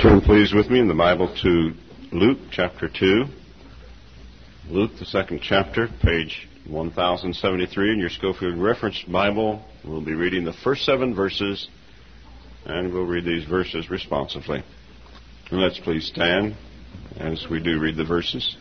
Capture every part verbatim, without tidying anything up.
Turn, please, with me in the Bible to Luke chapter two. Luke, the second chapter, page one thousand seventy-three in your Schofield Reference Bible. We'll be reading the first seven verses, and we'll read these verses responsively. And let's please stand as we do read the verses.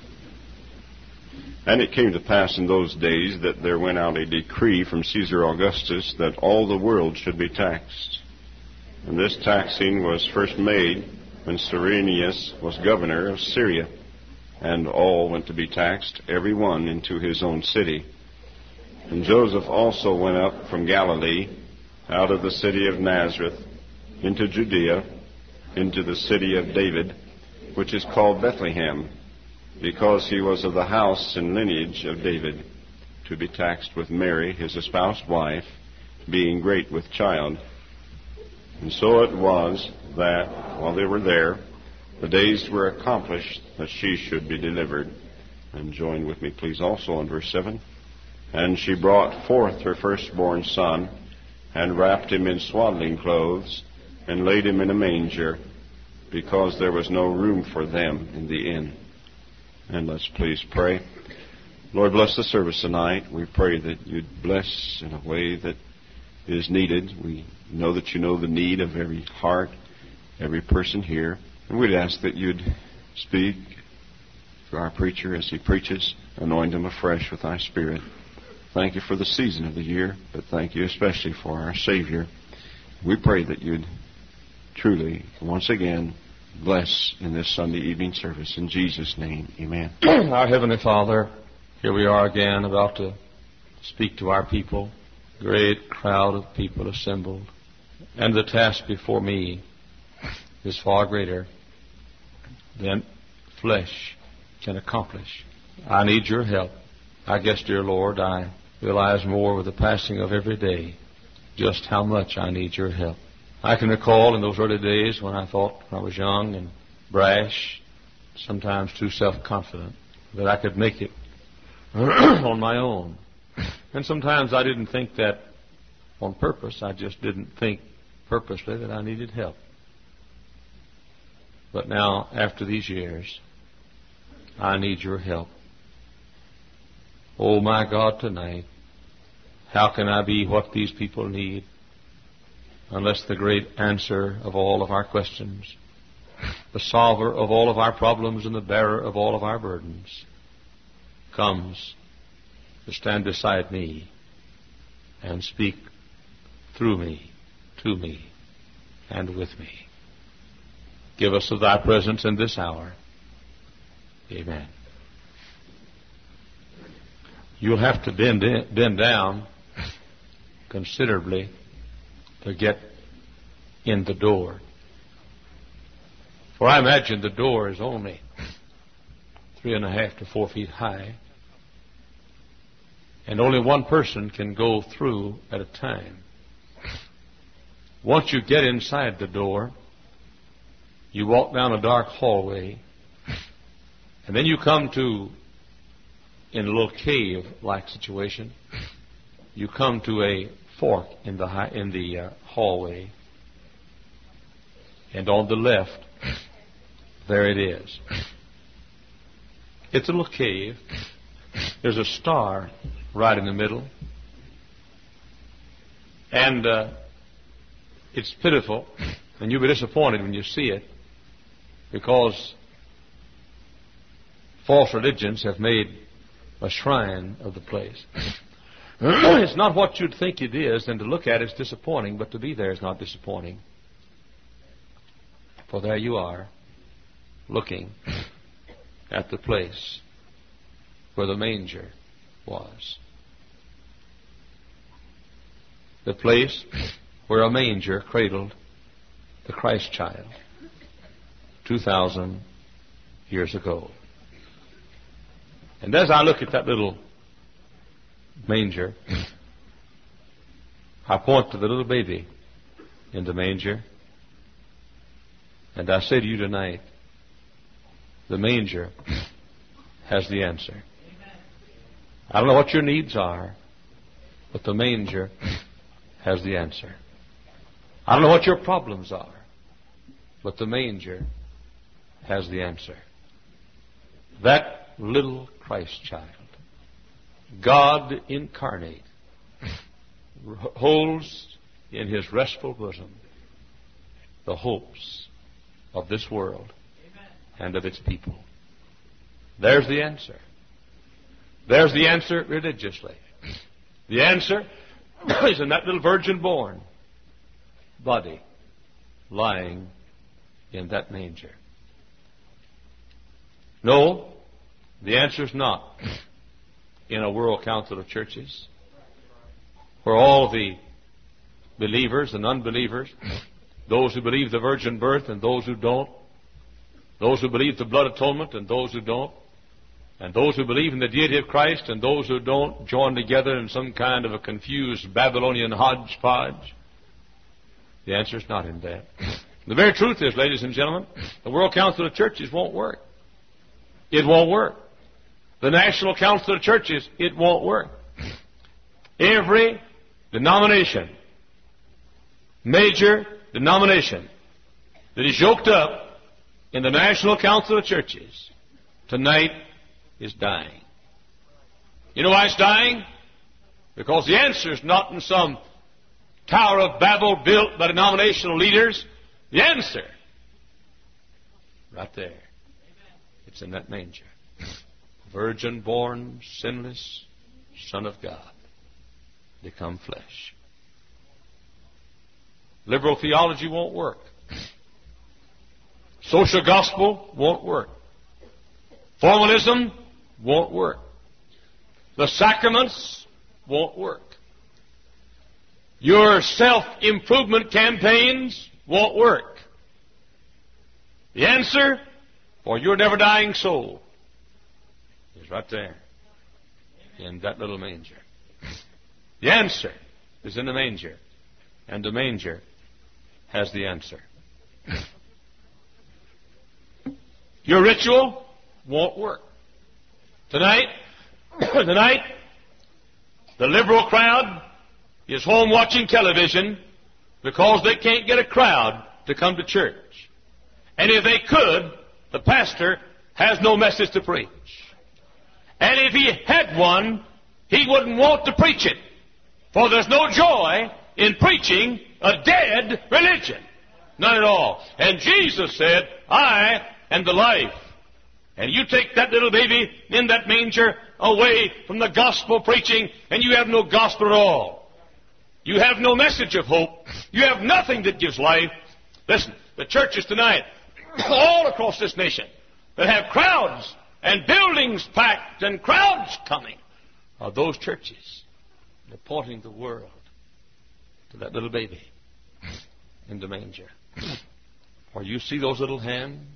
And it came to pass in those days that there went out a decree from Caesar Augustus that all the world should be taxed. And this taxing was first made when Cyrenius was governor of Syria, and all went to be taxed, every one into his own city. And Joseph also went up from Galilee, out of the city of Nazareth, into Judea, into the city of David, which is called Bethlehem, because he was of the house and lineage of David, to be taxed with Mary, his espoused wife, being great with child. And so it was that, while they were there, the days were accomplished that she should be delivered. And join with me, please, also on verse seven. And she brought forth her firstborn son, and wrapped him in swaddling clothes, and laid him in a manger, because there was no room for them in the inn. And let's please pray. Lord, bless the service tonight. We pray that you'd bless in a way that is needed. We know that you know the need of every heart, every person here. And we'd ask that you'd speak to our preacher as he preaches. Anoint him afresh with thy Spirit. Thank you for the season of the year, but thank you especially for our Savior. We pray that you'd truly, once again, bless in this Sunday evening service. In Jesus' name, amen. Our Heavenly Father, here we are again about to speak to our people. Great crowd of people assembled. And the task before me is far greater than flesh can accomplish. I need your help. I guess, dear Lord, I realize more with the passing of every day just how much I need your help. I can recall in those early days when I thought I was young and brash, sometimes too self-confident, that I could make it on my own. And sometimes I didn't think that on purpose. I just didn't think purposely that I needed help. But now, after these years, I need your help. Oh, my God, tonight, how can I be what these people need unless the great answer of all of our questions, the solver of all of our problems and the bearer of all of our burdens, comes to stand beside me and speak through me, to me, and with me. Give us of thy presence in this hour. Amen. You'll have to bend, in, bend down considerably to get in the door. For I imagine the door is only three and a half to four feet high, and only one person can go through at a time. Once you get inside the door, you walk down a dark hallway, and then you come to, in a little cave-like situation, you come to a fork in the high, in the uh, hallway, and on the left, there it is. It's a little cave. There's a star right in the middle, and uh, it's pitiful, and you'll be disappointed when you see it, because false religions have made a shrine of the place. It's not what you'd think it is, and to look at it's disappointing, but to be there is not disappointing. For there you are, looking at the place where the manger was. The place where a manger cradled the Christ child two thousand years ago. And as I look at that little manger, I point to the little baby in the manger, and I say to you tonight, the manger has the answer. I don't know what your needs are, but the manger has the answer. I don't know what your problems are, But the manger has the answer. That little Christ child, God incarnate, holds in his restful bosom the hopes of this world and of its people. There's the answer. There's the answer religiously. The answer is in that little virgin born body lying in that manger. No, the answer is not in a world council of churches where all the believers and unbelievers, those who believe the virgin birth and those who don't, those who believe the blood atonement and those who don't, and those who believe in the deity of Christ and those who don't, join together in some kind of a confused Babylonian hodgepodge. The answer is not in that. The very truth is, ladies and gentlemen, the World Council of Churches won't work. It won't work. The National Council of Churches, it won't work. Every denomination, major denomination, that is yoked up in the National Council of Churches tonight is dying. You know why it's dying? Because the answer is not in some Tower of Babel built by denominational leaders. The answer, right there, it's in that manger. Virgin born, sinless, Son of God, become flesh. Liberal theology won't work. Social gospel won't work. Formalism won't work. The sacraments won't work. Your self-improvement campaigns won't work. The answer for your never-dying soul is right there in that little manger. The answer is in the manger, and the manger has the answer. Your ritual won't work. Tonight, tonight, the liberal crowd is home watching television because they can't get a crowd to come to church. And if they could, the pastor has no message to preach. And if he had one, he wouldn't want to preach it. For there's no joy in preaching a dead religion. None at all. And Jesus said, I am the life. And you take that little baby in that manger away from the gospel preaching, and you have no gospel at all. You have no message of hope. You have nothing that gives life. Listen, the churches tonight, all across this nation, that have crowds and buildings packed and crowds coming, are those churches that are pointing the world to that little baby in the manger. Or you see those little hands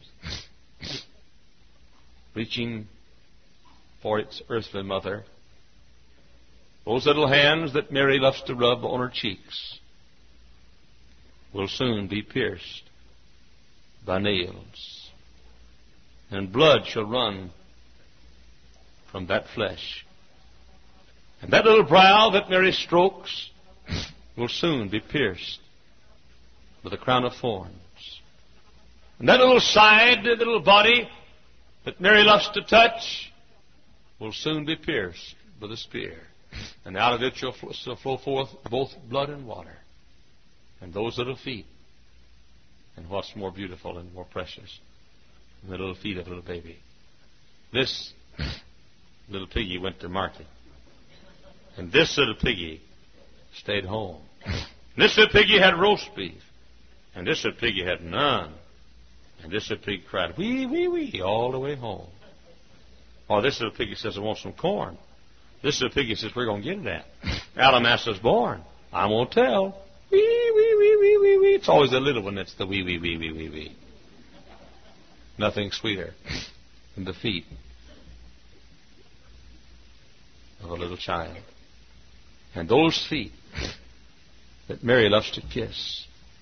reaching for its earthly mother. Those little hands that Mary loves to rub on her cheeks will soon be pierced by nails, and blood shall run from that flesh. And that little brow that Mary strokes will soon be pierced with a crown of thorns. And that little side, that little body that Mary loves to touch will soon be pierced with a spear. And out of it shall flow forth both blood and water. And those little feet, and what's more beautiful and more precious than the little feet of a little baby. This little piggy went to market. And this little piggy stayed home. And this little piggy had roast beef. And this little piggy had none. And this little pig cried, wee, wee, wee, all the way home. Or this little piggy says, I want some corn. This little piggy says, we're going to get it at. Alamassa's born. I won't tell. Wee, wee, wee, wee, wee, wee. It's always the little one that's the wee, wee, wee, wee, wee, wee. Nothing sweeter than the feet of a little child. And those feet that Mary loves to kiss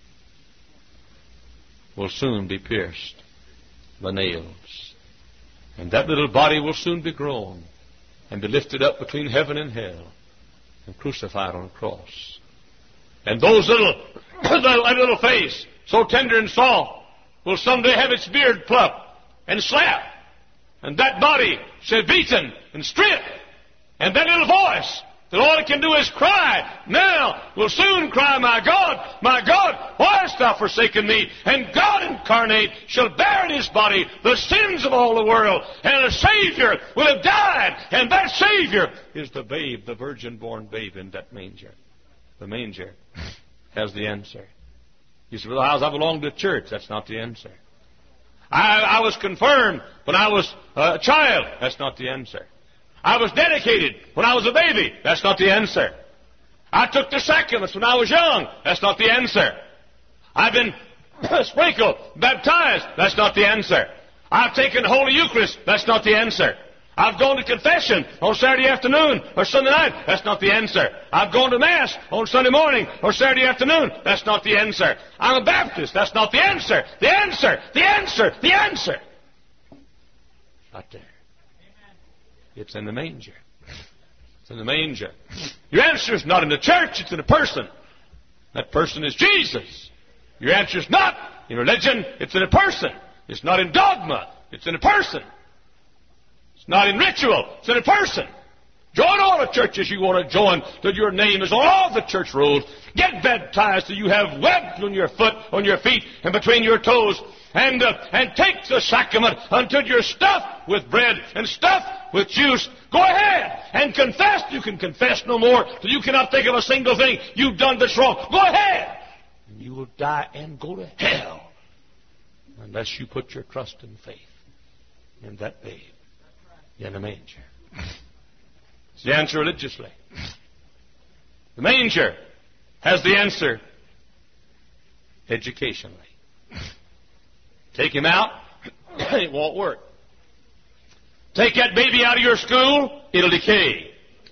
will soon be pierced by nails. And that little body will soon be grown and be lifted up between heaven and hell and crucified on a cross. And those little, that little face, so tender and soft, will someday have its beard plucked and slapped, and that body shall be beaten and stripped, and that little voice that all it can do is cry, now will soon cry, my God, my God, why hast thou forsaken me? And God incarnate shall bear in his body the sins of all the world, and a Savior will have died, and that Savior is the babe, the virgin-born babe in that manger. The manger has the answer. You say, well, I belong to the church. That's not the answer. I, I was confirmed when I was a child. That's not the answer. I was dedicated when I was a baby. That's not the answer. I took the sacraments when I was young. That's not the answer. I've been sprinkled, baptized. That's not the answer. I've taken the Holy Eucharist. That's not the answer. I've gone to confession on Saturday afternoon or Sunday night. That's not the answer. I've gone to Mass on Sunday morning or Saturday afternoon. That's not the answer. I'm a Baptist. That's not the answer. The answer, the answer, the answer. Not there. It's in the manger. It's in the manger. Your answer is not in the church. It's in a person. That person is Jesus. Your answer is not in religion. It's in a person. It's not in dogma. It's in a person. It's not in ritual. It's in a person. Join all the churches you want to join till your name is on all the church rolls. Get baptized till you have webs on your foot, on your feet, and between your toes. And, uh, and take the sacrament until you're stuffed with bread and stuffed with juice. Go ahead and confess. You can confess no more till you cannot think of a single thing you've done that's wrong. Go ahead. And you will die and go to hell unless you put your trust and faith in that babe in the manger. It's the answer religiously. The manger has the answer educationally. Take him out, it won't work. Take that baby out of your school, it'll decay.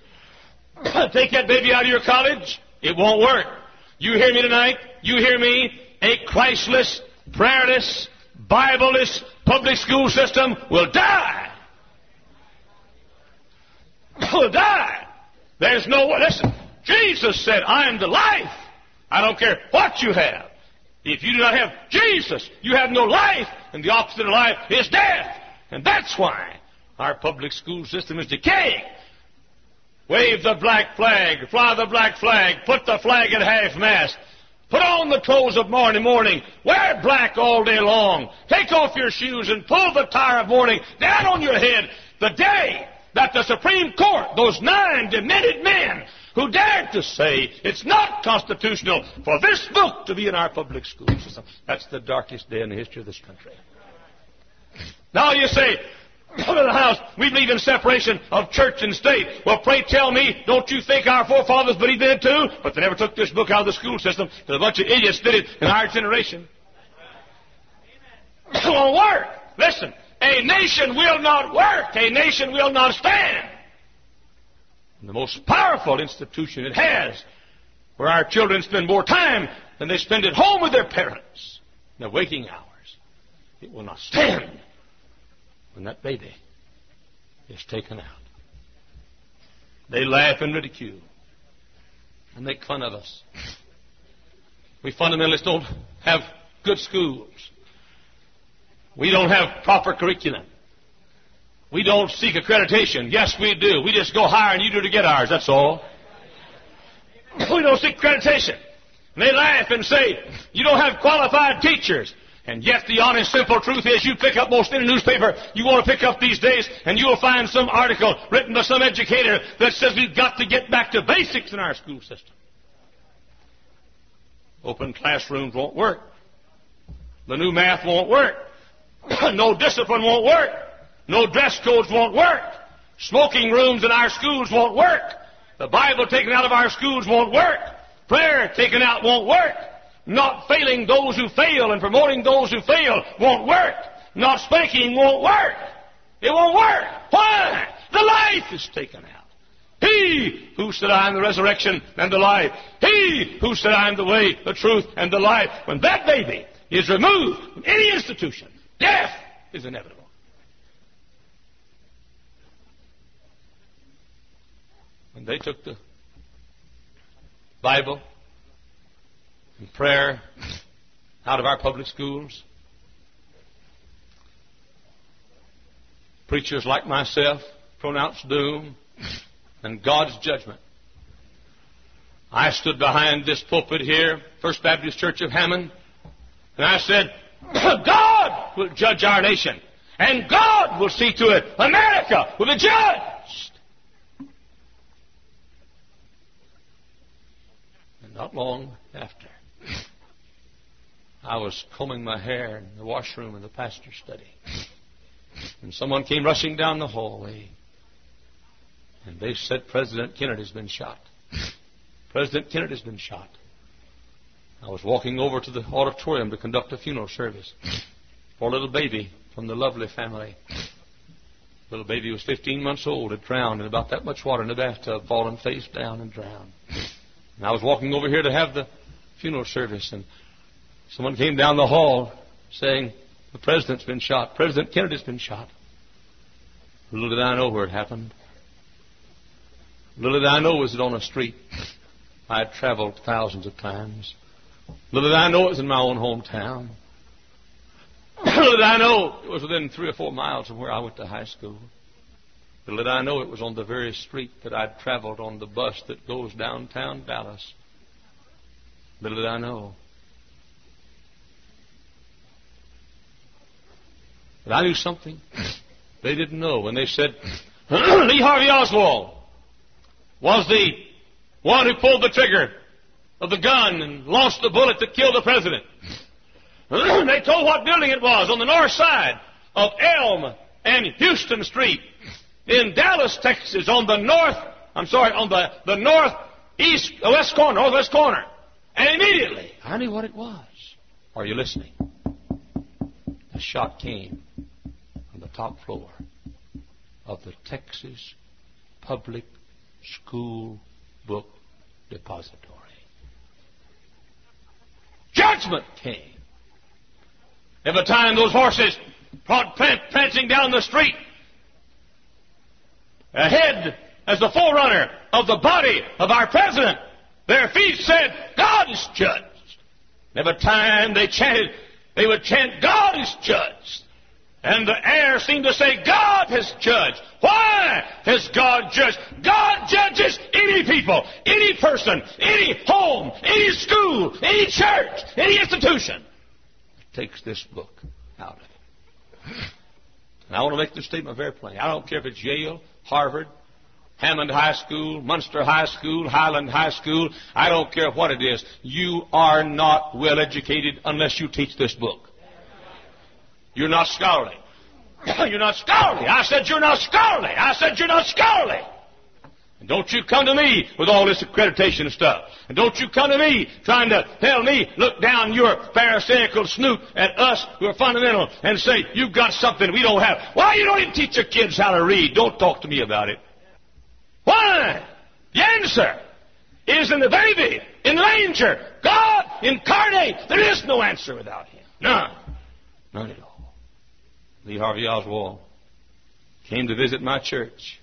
Take that baby out of your college, it won't work. You hear me tonight? You hear me? A Christless, prayerless, Bibleless public school system will die. Will die. There's no way. Listen, Jesus said, I am the life. I don't care what you have. If you do not have Jesus, you have no life, and the opposite of life is death. And that's why our public school system is decaying. Wave the black flag, fly the black flag, put the flag at half-mast, put on the clothes of morning morning, wear black all day long, take off your shoes and pull the tire of mourning down on your head the day that the Supreme Court, those nine demented men who dared to say it's not constitutional for this book to be in our public school system. That's the darkest day in the history of this country. Now you say, come to the house, we believe in separation of church and state. Well, pray tell me, don't you think our forefathers believed in it too? But they never took this book out of the school system because a bunch of idiots did it in our generation. It won't work. Listen, a nation will not work. A nation will not stand. The most powerful institution it has, where our children spend more time than they spend at home with their parents in their waking hours. It will not stand when that baby is taken out. They laugh and ridicule and make fun of us. We fundamentalists don't have good schools. We don't have proper curriculum. We don't seek accreditation. Yes, we do. We just go higher and you do to get ours. That's all. We don't seek accreditation. And they laugh and say, you don't have qualified teachers. And yet the honest, simple truth is you pick up most any newspaper you want to pick up these days, and you'll find some article written by some educator that says we've got to get back to basics in our school system. Open classrooms won't work. The new math won't work. No discipline won't work. No dress codes won't work. Smoking rooms in our schools won't work. The Bible taken out of our schools won't work. Prayer taken out won't work. Not failing those who fail and promoting those who fail won't work. Not spanking won't work. It won't work. Why? The life is taken out. He who said, I am the resurrection and the life. He who said, I am the way, the truth, and the life. When that baby is removed from any institution, death is inevitable. When they took the Bible and prayer out of our public schools, preachers like myself pronounce doom and God's judgment. I stood behind this pulpit here, First Baptist Church of Hammond, and I said, God will judge our nation, and God will see to it America will be judged. And not long after, I was combing my hair in the washroom in the pastor's study, and someone came rushing down the hallway, and they said, President Kennedy's been shot. President Kennedy's been shot. I was walking over to the auditorium to conduct a funeral service for a little baby from the Lovely family. The little baby was fifteen months old, had drowned in about that much water in the bathtub, fallen face down and drowned. And I was walking over here to have the funeral service, and someone came down the hall saying, the President's been shot. President Kennedy's been shot. Little did I know where it happened. Little did I know it was on a street I had traveled thousands of times. Little did I know it was in my own hometown. Little did I know it was within three or four miles of where I went to high school. Little did I know it was on the very street that I'd traveled on the bus that goes downtown Dallas. Little did I know. But I knew something they didn't know when they said, Lee Harvey Oswald was the one who pulled the trigger of the gun and launched the bullet that killed the president. They told what building it was on the north side of Elm and Houston Street in Dallas, Texas, on the north, I'm sorry, on the, the northeast, west corner, northwest corner. And immediately, I knew what it was. Are you listening? A shot came on the top floor of the Texas Public School Book Depository. Judgment came. Every time those horses brought prancing down the street, ahead as the forerunner of the body of our president, their feet said, God is judged. Every time they chanted, they would chant, God is judged. And the air seemed to say, God has judged. Why has God judged? God judges any people, any person, any home, any school, any church, any institution that takes this book out of it. And I want to make this statement very plain. I don't care if it's Yale, Harvard, Hammond High School, Munster High School, Highland High School. I don't care what it is. You are not well educated unless you teach this book. You're not scholarly. You're not scholarly. I said you're not scholarly. I said you're not scholarly. And don't you come to me with all this accreditation stuff. And don't you come to me trying to tell me, look down your pharisaical snoot at us who are fundamental and say, you've got something we don't have. Why you don't even teach your kids how to read? Don't talk to me about it. Why? The answer is in the baby, in the manger. God incarnate. There is no answer without Him. None. None at all. Lee Harvey Oswald came to visit my church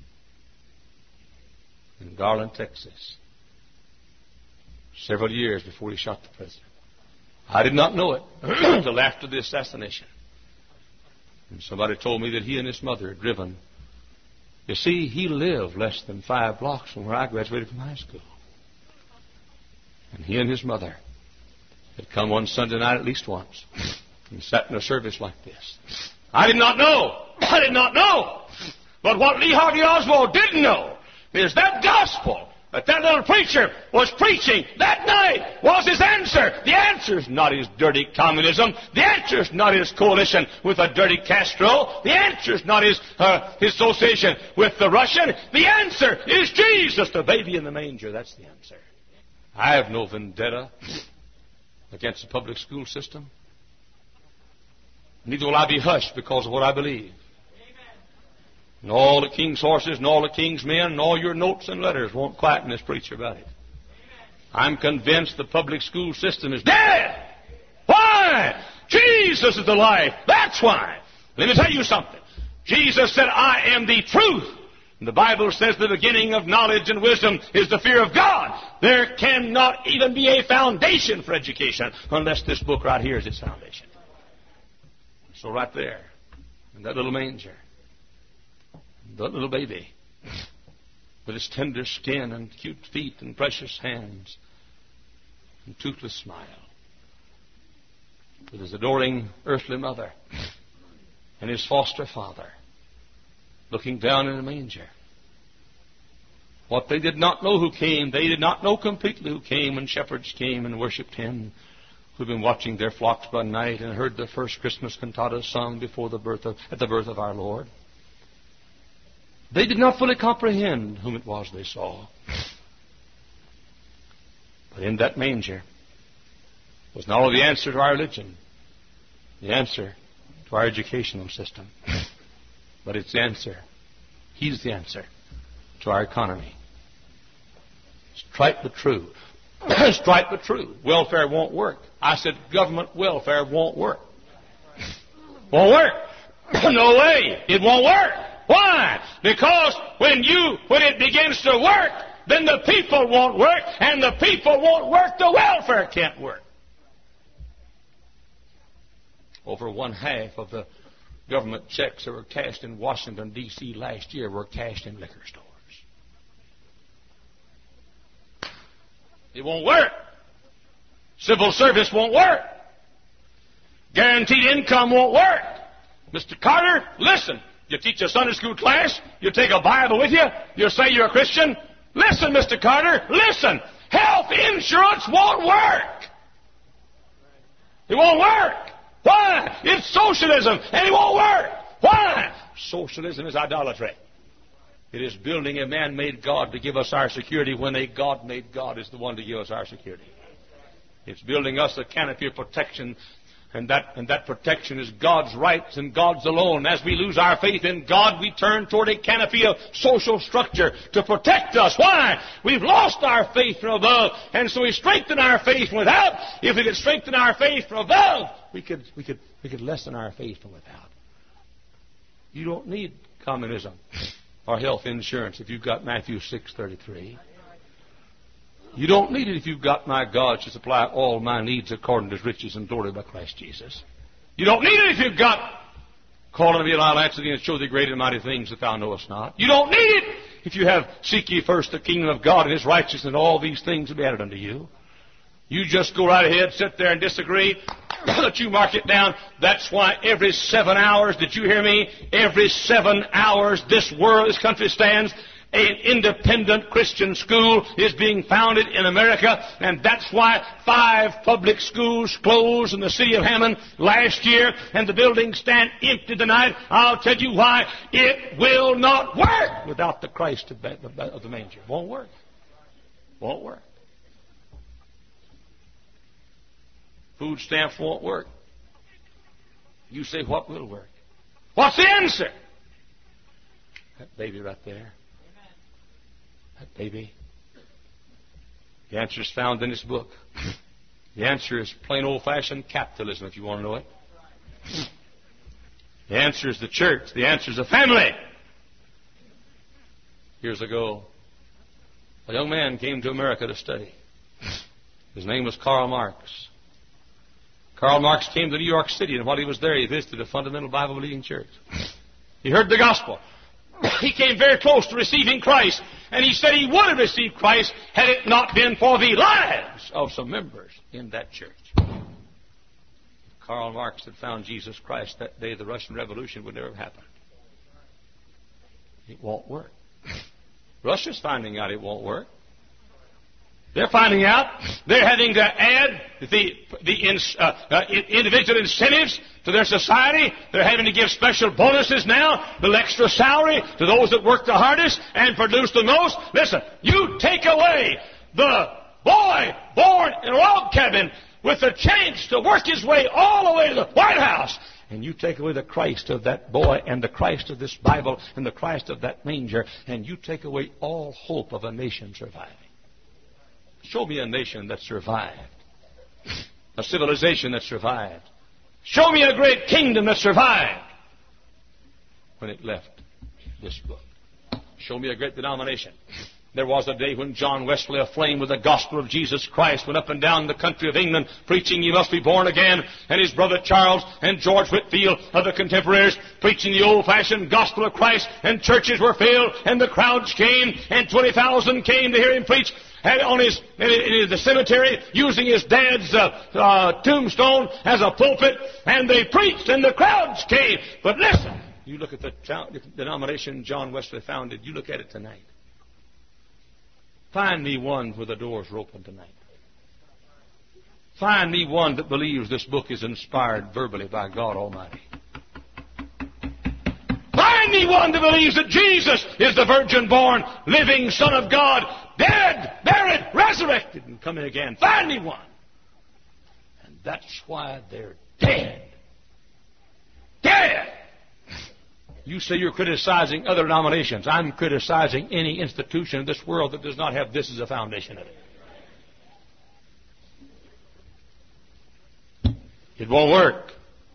in Garland, Texas, several years before he shot the president. I did not know it until after the assassination. And somebody told me that he and his mother had driven. You see, he lived less than five blocks from where I graduated from high school. And he and his mother had come one Sunday night at least once and sat in a service like this. I did not know. I did not know. But what Lee Harvey Oswald didn't know is that gospel that that little preacher was preaching that night was his answer. The answer is not his dirty communism. The answer is not his coalition with a dirty Castro. The answer is not his, uh, his association with the Russian. The answer is Jesus, the baby in the manger. That's the answer. I have no vendetta against the public school system. Neither will I be hushed because of what I believe. And all the king's horses and all the king's men and all your notes and letters won't quieten this preacher about it. I'm convinced the public school system is dead. Why? Jesus is the life. That's why. Let me tell you something. Jesus said, I am the truth. And the Bible says the beginning of knowledge and wisdom is the fear of God. There cannot even be a foundation for education unless this book right here is its foundation. So right there, in that little manger, the little baby with his tender skin and cute feet and precious hands and toothless smile, with his adoring earthly mother and his foster father looking down in a manger. What they did not know who came, they did not know completely who came when shepherds came and worshipped him, who'd been watching their flocks by night and heard the first Christmas cantata sung before the birth of, at the birth of our Lord. They did not fully comprehend whom it was they saw. But in that manger was not only the answer to our religion, the answer to our educational system, but it's the answer. He's the answer to our economy. Strike but true. Strike but true. Welfare won't work. I said government welfare won't work. Won't work. No way. It won't work. Why? Because when you, when it begins to work, then the people won't work, and the people won't work, the welfare can't work. Over one half of the government checks that were cashed in Washington, D C last year were cashed in liquor stores. It won't work. Civil service won't work. Guaranteed income won't work. Mister Carter, listen. You teach a Sunday school class. You take a Bible with you. You say you're a Christian. Listen, Mister Carter, listen. Health insurance won't work. It won't work. Why? It's socialism, and it won't work. Why? Socialism is idolatry. It is building a man-made God to give us our security when a God-made God is the one to give us our security. It's building us a canopy of protection, and that, and that protection is God's rights and God's alone. As we lose our faith in God, we turn toward a canopy of social structure to protect us. Why? We've lost our faith from above, and so we strengthen our faith from without. If we could strengthen our faith from above, we could, we could, we could lessen our faith from without. You don't need communism or health insurance if you've got Matthew six thirty-three. You don't need it if you've got my God to supply all my needs according to his riches and glory by Christ Jesus. You don't need it if you've got calling me and I'll answer thee and show thee great and mighty things that thou knowest not. You don't need it if you have seek ye first the kingdom of God and his righteousness, and all these things will be added unto you. You just go right ahead, sit there and disagree. Let you mark it down. That's why every seven hours, did you hear me? Every seven hours this world, this country stands, an independent Christian school is being founded in America, and that's why five public schools closed in the city of Hammond last year, and the buildings stand empty tonight. I'll tell you why. It will not work without the Christ of the manger. Won't work. Won't work. Food stamps won't work. You say, what will work? What's the answer? That baby right there. That baby. The answer is found in this book. The answer is plain old-fashioned capitalism, if you want to know it. The answer is the church. The answer is the family. Years ago, a young man came to America to study. His name was Karl Marx. Karl Marx came to New York City, and while he was there, he visited a fundamental Bible-believing church. He heard the gospel. He came very close to receiving Christ, and he said he would have received Christ had it not been for the lives of some members in that church. If Karl Marx had found Jesus Christ that day, the Russian Revolution would never have happened. It won't work. Russia's finding out it won't work. They're finding out they're having to add the, the in, uh, uh, individual incentives to their society. They're having to give special bonuses now, the extra salary to those that work the hardest and produce the most. Listen, you take away the boy born in a log cabin with the chance to work his way all the way to the White House, and you take away the Christ of that boy and the Christ of this Bible and the Christ of that manger, and you take away all hope of a nation surviving. Show me a nation that survived. A civilization that survived. Show me a great kingdom that survived when it left this book. Show me a great denomination There was a day when John Wesley, aflame with the gospel of Jesus Christ, went up and down the country of England preaching you must be born again, and his brother Charles and George Whitefield, other contemporaries, preaching the old-fashioned gospel of Christ, and churches were filled, and the crowds came, and twenty thousand came to hear him preach. And on his, in, in the cemetery, using his dad's uh, uh, tombstone as a pulpit, and they preached, and the crowds came. But listen, you look at the denomination John Wesley founded, you look at it tonight. Find me one where the doors are open tonight. Find me one that believes this book is inspired verbally by God Almighty. Find me one that believes that Jesus is the virgin-born, living Son of God, dead, buried, resurrected, and coming again. Find me one. And that's why they're dead. Dead! You say you're criticizing other denominations. I'm criticizing any institution in this world that does not have this as a foundation of it. It won't work.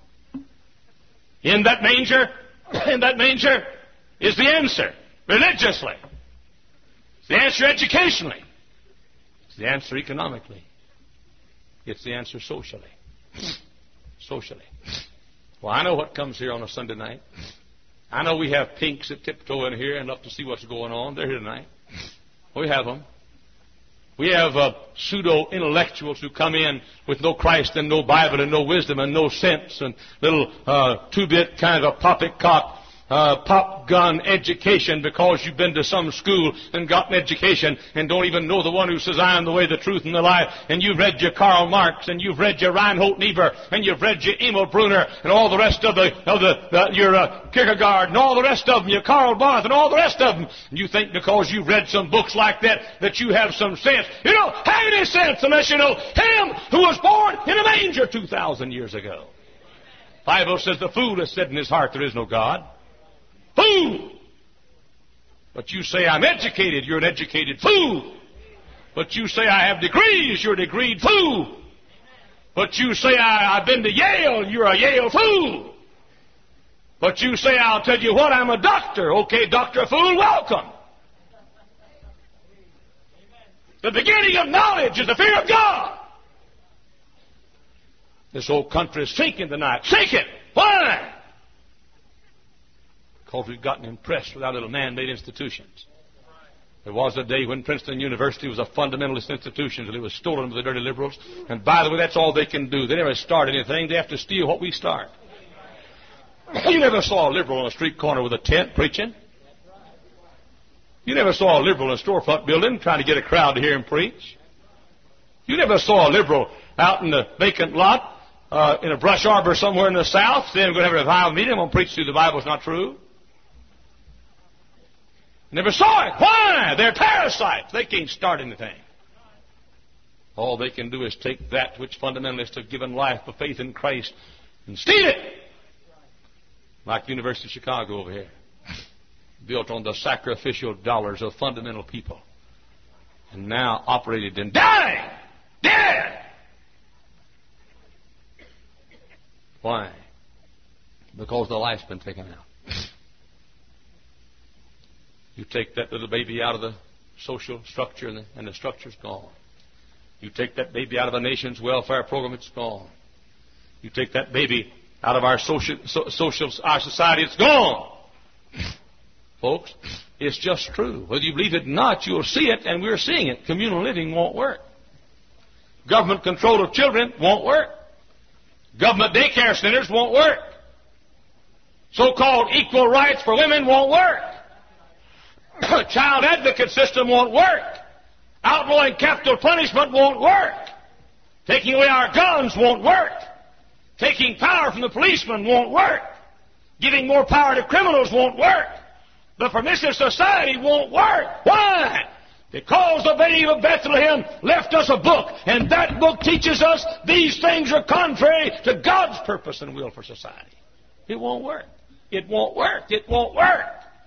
In that manger, in that manger is the answer religiously. It's the answer educationally. It's the answer economically. It's the answer socially. Socially. Well, I know what comes here on a Sunday night. I know we have pinks that tiptoe in here and love to see what's going on. They're here tonight. We have them. We have uh, pseudo-intellectuals who come in with no Christ and no Bible and no wisdom and no sense and little uh, two-bit kind of a poppycock Uh, pop gun education because you've been to some school and got an education and don't even know the one who says, I am the way, the truth, and the life. And you've read your Karl Marx and you've read your Reinhold Niebuhr and you've read your Emil Brunner and all the rest of the of the uh, your uh, Kierkegaard and all the rest of them, your Karl Barth and all the rest of them. And you think because you've read some books like that that you have some sense. You don't have any sense unless you know Him who was born in a manger two thousand years ago. The Bible says the fool has said in his heart there is no God. Fool! But you say I'm educated, you're an educated fool. But you say I have degrees, you're a degreed fool. But you say I, I've been to Yale, you're a Yale fool. But you say I'll tell you what, I'm a doctor. Okay, Doctor Fool, welcome. The beginning of knowledge is the fear of God. This whole country is sinking tonight. Sinking! Why? Because we've gotten impressed with our little man-made institutions. There was a day when Princeton University was a fundamentalist institution and it was stolen by the dirty liberals. And by the way, that's all they can do. They never start anything. They have to steal what we start. You never saw a liberal on a street corner with a tent preaching. You never saw a liberal in a storefront building trying to get a crowd to hear him preach. You never saw a liberal out in the vacant lot uh, in a brush arbor somewhere in the South saying, I'm going to have a revival meeting, I'm going to preach through the Bible. It's not true. Never saw it. Why? They're parasites. They can't start anything. All they can do is take that which fundamentalists have given life by faith in Christ and steal it. Like the University of Chicago over here. Built on the sacrificial dollars of fundamental people. And now operated in dying. Dead. Why? Because the life's been taken out. You take that little baby out of the social structure and the, and the structure's gone. You take that baby out of a nation's welfare program, it's gone. You take that baby out of our social, so, social our society, it's gone. Folks, it's just true. Whether you believe it or not, you'll see it, and we're seeing it. Communal living won't work. Government control of children won't work. Government daycare centers won't work. So-called equal rights for women won't work. Child advocate system won't work. Outlawing capital punishment won't work. Taking away our guns won't work. Taking power from the policeman won't work. Giving more power to criminals won't work. The permissive society won't work. Why? Because the babe of Bethlehem left us a book, and that book teaches us these things are contrary to God's purpose and will for society. It won't work. It won't work. It won't work.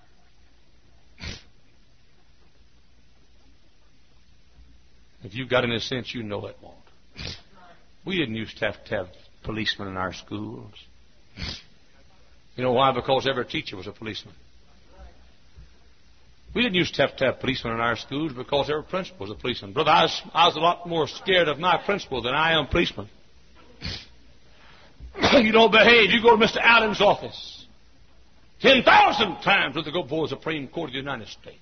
If you've got any sense, you know it won't. We didn't used to have to have policemen in our schools. You know why? Because every teacher was a policeman. We didn't used to have to have policemen in our schools because every principal was a policeman. Brother, I was, I was a lot more scared of my principal than I am policeman. You don't behave, you go to Mister Allen's office. Ten thousand times with the go before the Supreme Court of the United States.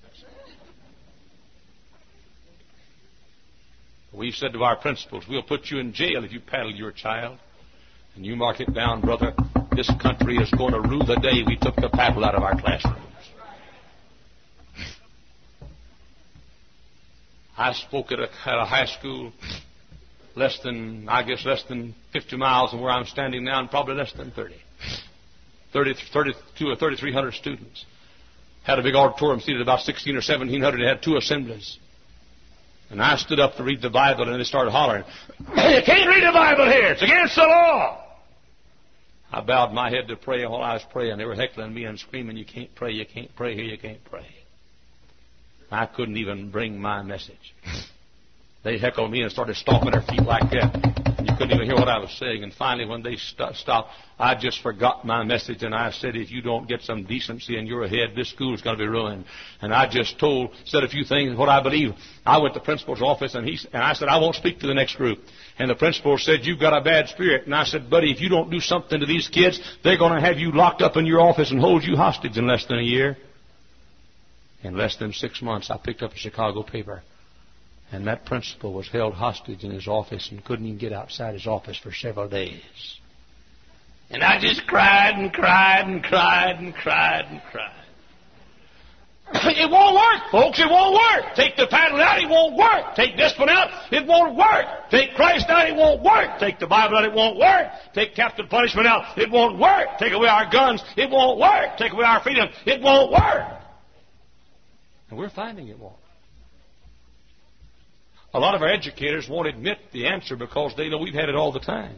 We've said to our principals, we'll put you in jail if you paddle your child. And you mark it down, brother, this country is going to rue the day we took the paddle out of our classrooms. I spoke at a, at a high school less than, I guess, less than fifty miles from where I'm standing now, and probably less than thirty. thirty, thirty-two or thirty-three hundred students. Had a big auditorium seated about sixteen or seventeen hundred. It had two assemblies. And I stood up to read the Bible, and they started hollering, "You can't read the Bible here. It's against the law." I bowed my head to pray, and while I was praying, they were heckling me and screaming, "You can't pray, you can't pray here, you can't pray." I couldn't even bring my message. They heckled me and started stomping their feet like that. You couldn't even hear what I was saying. And finally, when they st- stopped, I just forgot my message. And I said, if you don't get some decency in your head, this school is going to be ruined. And I just told, said a few things, what I believe. I went to the principal's office, and he and I said, I won't speak to the next group. And the principal said, you've got a bad spirit. And I said, buddy, if you don't do something to these kids, they're going to have you locked up in your office and hold you hostage in less than a year. In less than six months, I picked up a Chicago paper. And that principal was held hostage in his office and couldn't even get outside his office for several days. And I just cried and cried and cried and cried and cried. It won't work, folks. It won't work. Take the paddle out, it won't work. Take discipline out, it won't work. Take Christ out, it won't work. Take the Bible out, it won't work. Take capital punishment out, it won't work. Take away our guns, it won't work. Take away our freedom, it won't work. And we're finding it won't. A lot of our educators won't admit the answer because they know we've had it all the time.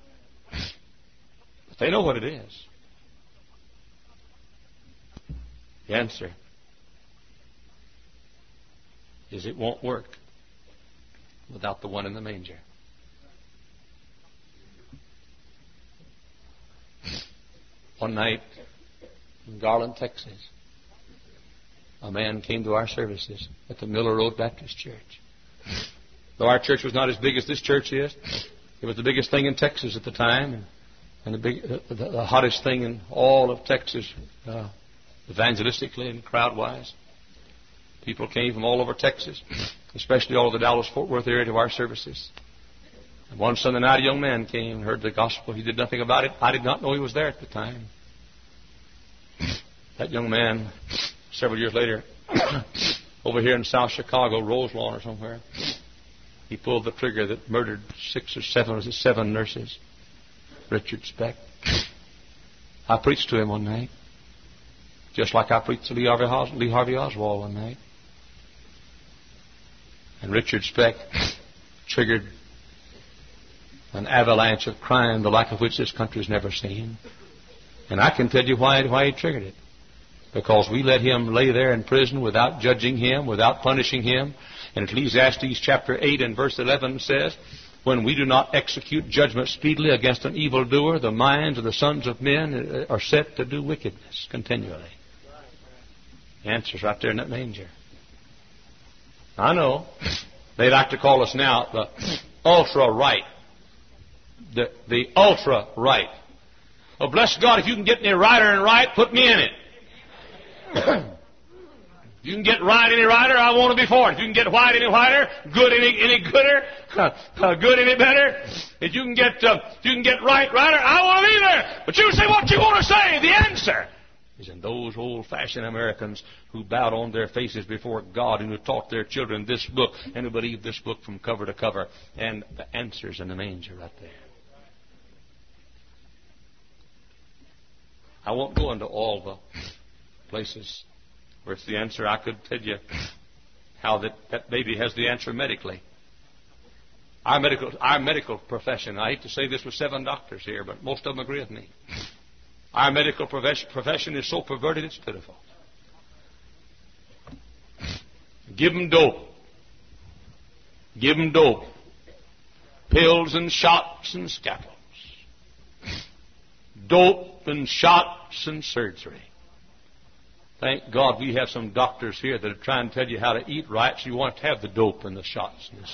But they know what it is. The answer is it won't work without the one in the manger. One night in Garland, Texas, a man came to our services at the Miller Road Baptist Church. Though our church was not as big as this church is, it was the biggest thing in Texas at the time, and, and the, big, the, the, the hottest thing in all of Texas, uh, evangelistically and crowd-wise. People came from all over Texas, especially all of the Dallas-Fort Worth area, to our services. And one Sunday night, a young man came and heard the gospel. He did nothing about it. I did not know he was there at the time. That young man, several years later, over here in South Chicago, Roselawn or somewhere, he pulled the trigger that murdered six or seven, was it seven nurses. Richard Speck. I preached to him one night, just like I preached to Lee Harvey, Os- Lee Harvey Oswald one night. And Richard Speck triggered an avalanche of crime, the like of which this country's never seen. And I can tell you why, why he triggered it. Because we let him lay there in prison without judging him, without punishing him. And Ecclesiastes chapter eight and verse eleven says, when we do not execute judgment speedily against an evildoer, the minds of the sons of men are set to do wickedness continually. The answer's right there in that manger. I know they like to call us now the ultra-right. The, the ultra-right. Oh, bless God, if you can get me righter and right, put me in it. You can get right any righter, I want to be for it. If you can get white any whiter, good any any gooder, uh, good any better. If you can get uh, if you can get right righter, I want to be there. But you say what you want to say. The answer is in those old-fashioned Americans who bowed on their faces before God and who taught their children this book and who believed this book from cover to cover. And the answer's in the manger right there. I won't go into all the places where it's the answer. I could tell you how that, that baby has the answer medically. Our medical, our medical profession, I hate to say this with seven doctors here, but most of them agree with me. Our medical profession is so perverted it's pitiful. Give them dope. Give them dope. Pills and shots and scalpels. Dope and shots and surgery. Thank God we have some doctors here that are trying to tell you how to eat right, so you won't have the dope and the shots and the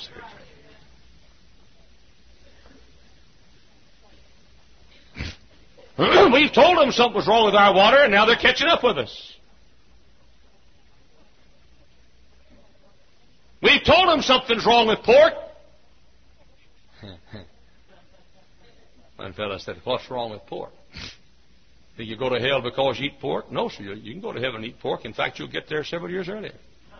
surgery. We've told them something was wrong with our water, and now they're catching up with us. We've told them something's wrong with pork. One fellow said, "What's wrong with pork? Think you go to hell because you eat pork?" No, sir. You can go to heaven and eat pork. In fact, you'll get there several years earlier.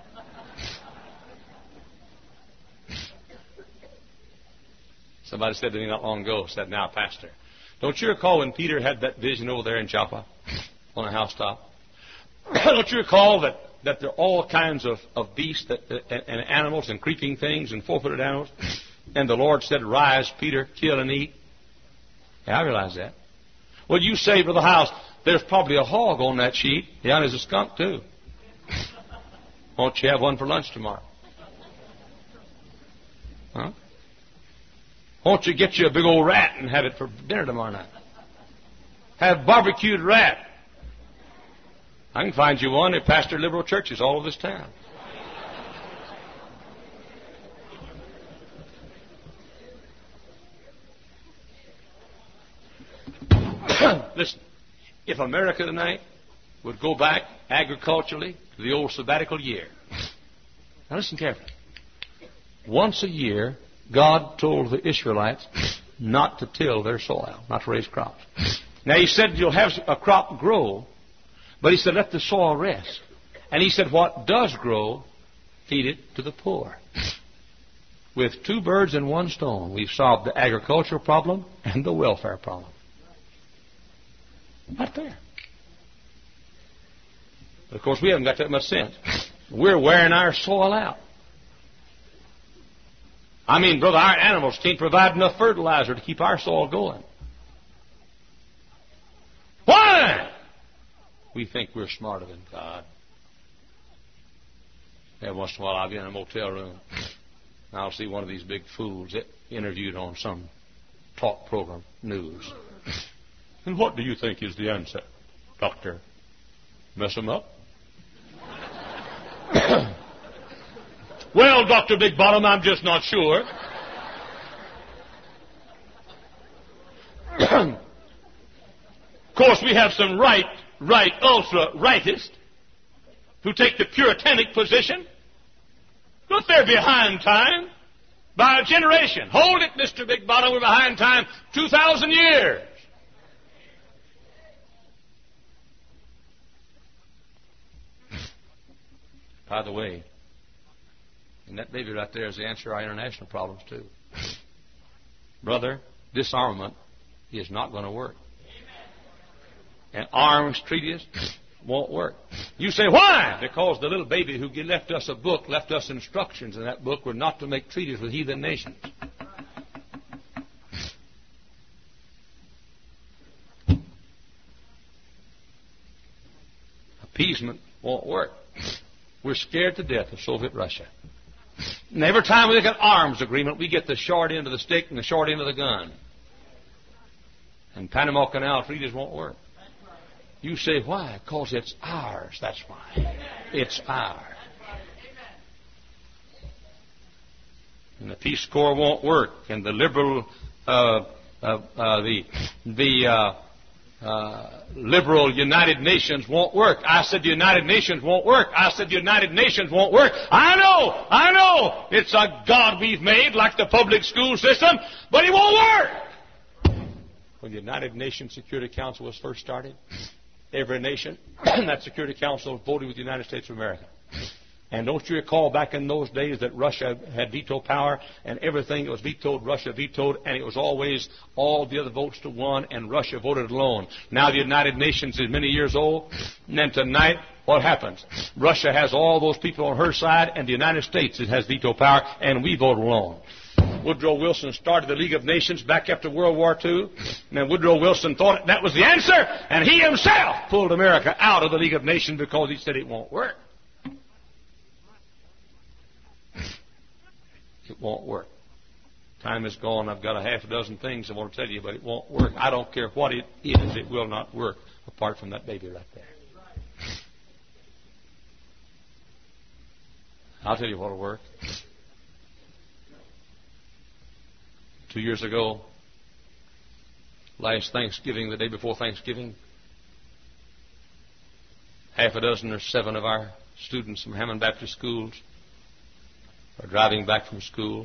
Somebody said to me not long ago, said, "Now, Pastor, don't you recall when Peter had that vision over there in Joppa on a housetop? Don't you recall that, that there are all kinds of, of beasts that, and, and animals and creeping things and four-footed animals? And the Lord said, 'Rise, Peter, kill and eat.'" Yeah, I realize that. Well, you say to the house, "There's probably a hog on that sheet." Yeah, and there's a skunk, too. Won't you have one for lunch tomorrow? Huh? Won't you get you a big old rat and have it for dinner tomorrow night? Have barbecued rat. I can find you one at pastor liberal churches all over this town. Listen, if America tonight would go back agriculturally to the old sabbatical year. Now listen carefully. Once a year, God told the Israelites not to till their soil, not to raise crops. Now He said you'll have a crop grow, but He said let the soil rest. And He said what does grow, feed it to the poor. With two birds and one stone, we've solved the agricultural problem and the welfare problem. Not there. But of course, we haven't got that much sense. We're wearing our soil out. I mean, brother, our animals can't provide enough fertilizer to keep our soil going. Why? We think we're smarter than God. Every once in a while, I'll be in a motel room, and I'll see one of these big fools interviewed on some talk program, news. And what do you think is the answer, doctor? Mess them up? Well, Doctor Big Bottom, I'm just not sure. Of course, we have some right, right, ultra-rightists who take the puritanic position, but they're behind time by a generation. Hold it, Mister Big Bottom, we're behind time two thousand years. By the way, and that baby right there is the answer to our international problems, too. Brother, disarmament is not going to work. And arms treaties won't work. You say, why? Because the little baby who left us a book, left us instructions in that book were not to make treaties with heathen nations. Appeasement won't work. We're scared to death of Soviet Russia. And every time we look at arms agreement, we get the short end of the stick and the short end of the gun. And Panama Canal treaties won't work. You say, why? Because it's ours. That's why. It's ours. And the Peace Corps won't work. And the liberal, uh, uh, uh, the, the, uh, Uh, liberal United Nations won't work. I said the United Nations won't work. I said the United Nations won't work. I know, I know, it's a God we've made like the public school system, but it won't work. When the United Nations Security Council was first started, every nation in that Security Council voted with the United States of America. And don't you recall back in those days that Russia had veto power, and everything that was vetoed, Russia vetoed, and it was always all the other votes to one, and Russia voted alone. Now the United Nations is many years old, and then tonight, what happens? Russia has all those people on her side, and the United States has veto power, and we vote alone. Woodrow Wilson started the League of Nations back after World War Two, and then Woodrow Wilson thought that was the answer, and he himself pulled America out of the League of Nations because he said it won't work. It won't work. Time is gone. I've got a half a dozen things I want to tell you, but it won't work. I don't care what it is. It will not work apart from that baby right there. I'll tell you what'll work. Two years ago, last Thanksgiving, the day before Thanksgiving, half a dozen or seven of our students from Hammond Baptist schools are driving back from school.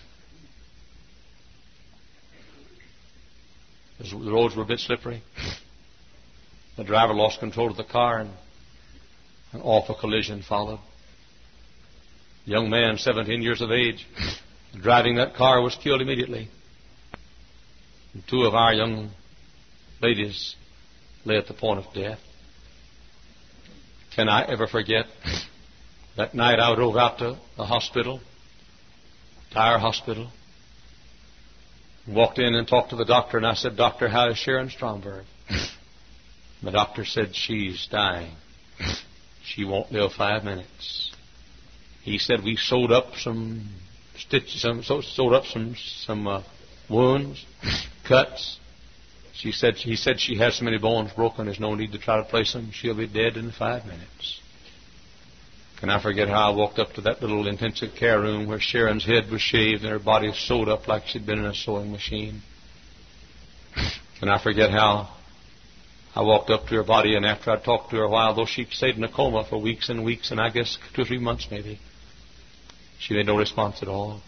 The roads were a bit slippery. The driver lost control of the car and an awful collision followed. A young man, seventeen years of age, driving that car, was killed immediately. And two of our young ladies lay at the point of death. Can I ever forget that night I drove out to the hospital, Tire Hospital, walked in and talked to the doctor, and I said, "Doctor, how is Sharon Stromberg?" The doctor said, "She's dying. She won't live five minutes." He said, "We sewed up some stitches, some sewed up some some uh, wounds, cuts." She said, he said she has so many bones broken, there's no need to try to place them. She'll be dead in five minutes. Can I forget how I walked up to that little intensive care room where Sharon's head was shaved and her body sewed up like she'd been in a sewing machine? Can I forget how I walked up to her body, and after I talked to her a while, though she stayed in a coma for weeks and weeks, and I guess two or three months maybe, she made no response at all.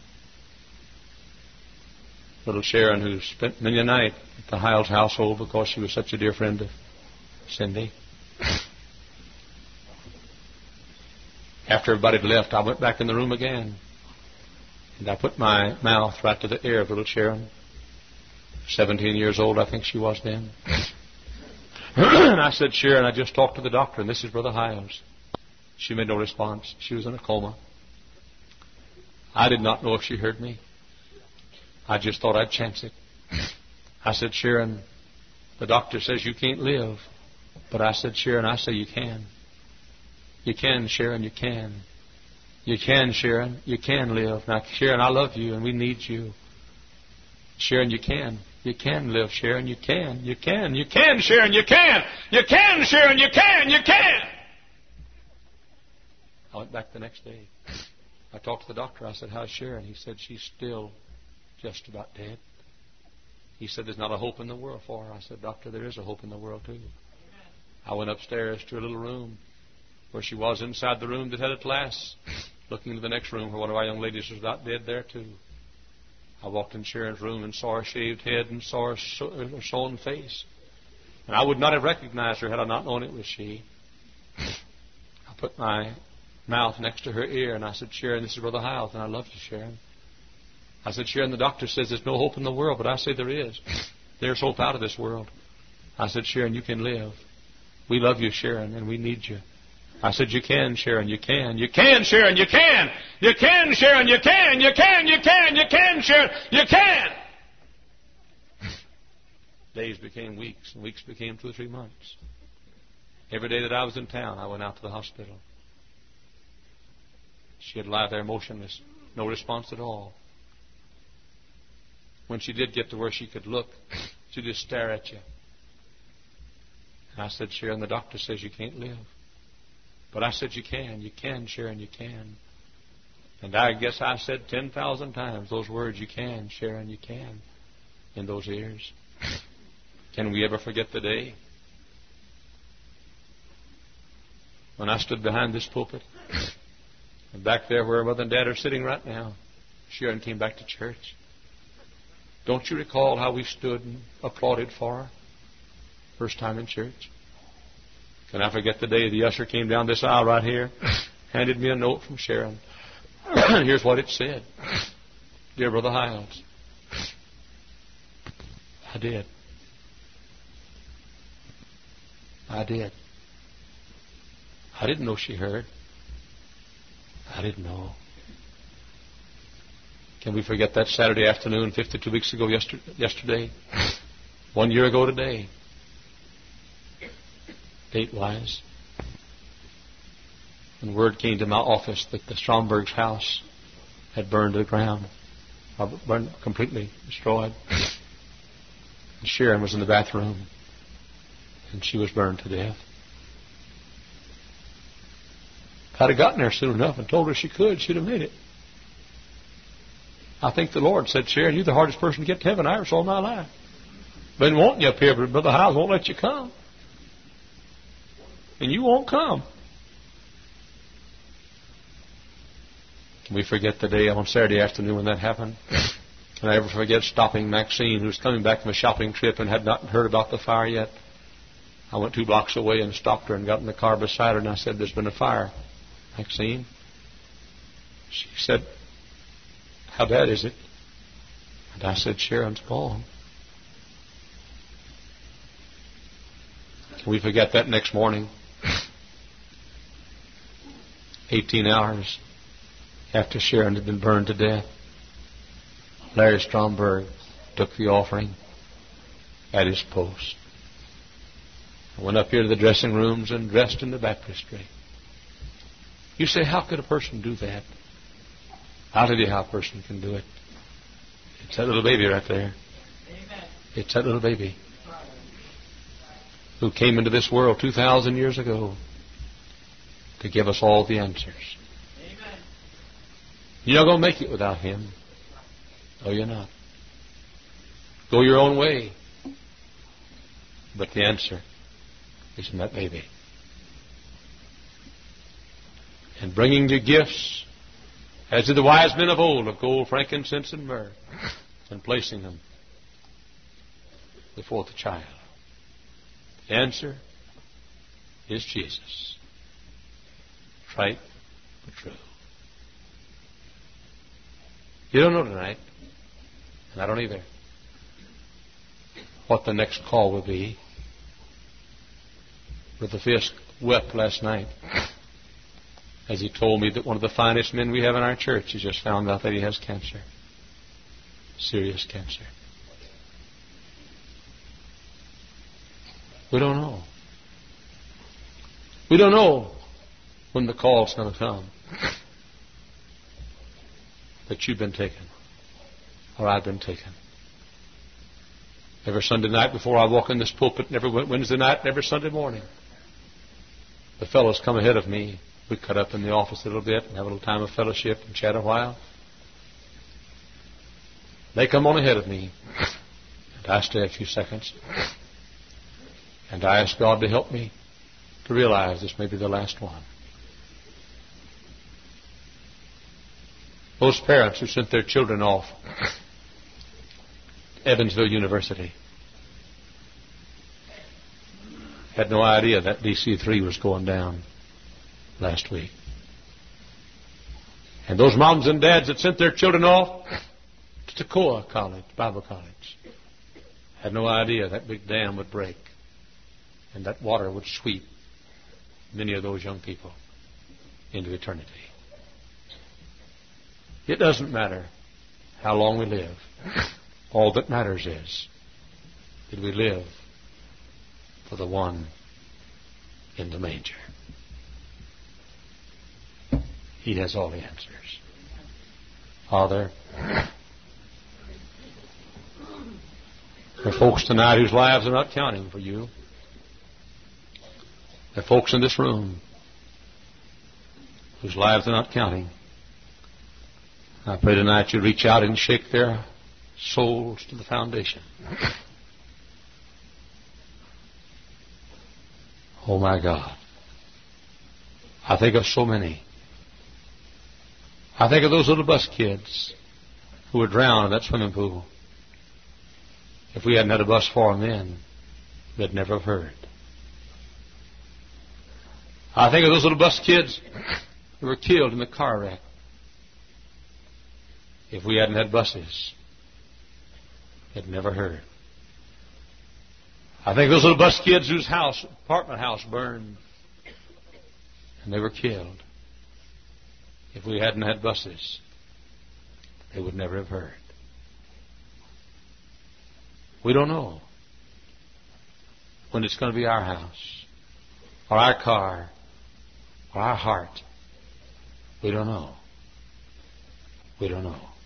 Little Sharon, who spent many a night at the Hiles household because she was such a dear friend of Cindy. After everybody had left, I went back in the room again, and I put my mouth right to the ear of little Sharon. Seventeen years old, I think she was then. And I said, "Sharon, I just talked to the doctor, and this is Brother Hiles." She made no response. She was in a coma. I did not know if she heard me. I just thought I'd chance it. I said, "Sharon, the doctor says you can't live." But I said, "Sharon, I say you can. You can, Sharon, you can. You can, Sharon, you can live. Now, Sharon, I love you, and we need you. Sharon, you can. You can live, Sharon, you can. You can. You can, Sharon, you can. You can, Sharon, you can. You can." I went back the next day. I talked to the doctor. I said, "How's Sharon?" He said, "She's still just about dead." He said, "There's not a hope in the world for her." I said, "Doctor, there is a hope in the world, too." I went upstairs to a little room where she was, inside the room that had its glass, looking into the next room where one of our young ladies was about dead there, too. I walked in Sharon's room and saw her shaved head and saw her, her sewn face. And I would not have recognized her had I not known it was she. I put my mouth next to her ear, and I said, "Sharon, this is Brother Hiles, and I love you, Sharon." I said, "Sharon, the doctor says there's no hope in the world, but I say there is. There's hope out of this world." I said, "Sharon, you can live. We love you, Sharon, and we need you." I said, "You can, Sharon, you can. You can, Sharon, you can. You can, Sharon, you can. You can, you can, you can, Sharon, you can." Days became weeks, and weeks became two or three months. Every day that I was in town, I went out to the hospital. She'd lie there motionless, no response at all. When she did get to where she could look, she'd just stare at you. And I said, "Sharon, the doctor says you can't live." But I said, "You can. You can, Sharon, you can." And I guess I said ten thousand times those words, "You can, Sharon, you can," in those ears. Can we ever forget the day when I stood behind this pulpit, and back there where Mother and Dad are sitting right now, Sharon came back to church? Don't you recall how we stood and applauded for her first time in church? Can I forget the day the usher came down this aisle right here, handed me a note from Sharon? Here's what it said. "Dear Brother Hiles." I did. I did. I didn't know she heard. I didn't know. Can we forget that Saturday afternoon fifty-two weeks ago yesterday? One year ago today. Date-wise. When word came to my office that the Stromberg's house had burned to the ground, burned completely, destroyed. And Sharon was in the bathroom, and she was burned to death. If I'd have gotten there soon enough and told her she could, she'd have made it. I think the Lord said, Sharon, you're the hardest person to get to heaven I ever saw in my life. Been wanting you up here, but Brother Howes won't let you come. And you won't come. We forget the day on Saturday afternoon when that happened. And I never forget stopping Maxine, who was coming back from a shopping trip and had not heard about the fire yet. I went two blocks away and stopped her and got in the car beside her, and I said, there's been a fire, Maxine. She said, how bad is it? And I said, Sharon's gone. Can we forget that next morning? Eighteen hours after Sharon had been burned to death, Larry Stromberg took the offering at his post. I went up here to the dressing rooms and dressed in the baptistry. You say, how could a person do that? I'll tell you how a person can do it. It's that little baby right there. Amen. It's that little baby who came into this world two thousand years ago to give us all the answers. Amen. You're not going to make it without Him. No, you're not. Go your own way. But the answer is in that baby. And bringing the gifts, as did the wise men of old, of gold, frankincense, and myrrh, and placing them before the child. The answer is Jesus. Trite but true. You don't know tonight, and I don't either, what the next call will be. Brother Fisk wept last night as he told me that one of the finest men we have in our church has just found out that he has cancer. Serious cancer. We don't know. We don't know when the call's going to come. That you've been taken, or I've been taken. Every Sunday night before I walk in this pulpit, and every Wednesday night, and every Sunday morning, the fellows come ahead of me. We cut up in the office a little bit and have a little time of fellowship and chat a while. They come on ahead of me, and I stay a few seconds, and I ask God to help me to realize this may be the last one. Those parents who sent their children off to Evansville University had no idea that D C three was going down last week. And those moms and dads that sent their children off to Tekoa College, Bible College, had no idea that big dam would break and that water would sweep many of those young people into eternity. It doesn't matter how long we live. All that matters is that we live for the one in the manger. He has all the answers. Father, there are folks tonight whose lives are not counting for you. There are folks in this room whose lives are not counting. I pray tonight you reach out and shake their souls to the foundation. Oh my God. I think of so many. I think of those little bus kids who were drowned in that swimming pool. If we hadn't had a bus for them then, they'd never have heard. I think of those little bus kids who were killed in the car wreck. If we hadn't had buses, they'd never heard. I think those little bus kids whose house, apartment house burned, and they were killed. If we hadn't had buses, they would never have heard. We don't know when it's going to be our house, or our car, or our heart. We don't know. We don't know.